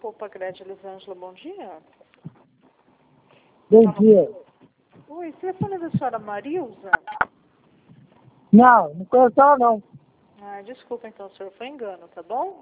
Roupa Grande, Elisângela, bom dia. Bom dia. Oi, telefone da senhora Marilza? Não conheço ela não. Ah, desculpa então, senhor, foi engano, tá bom?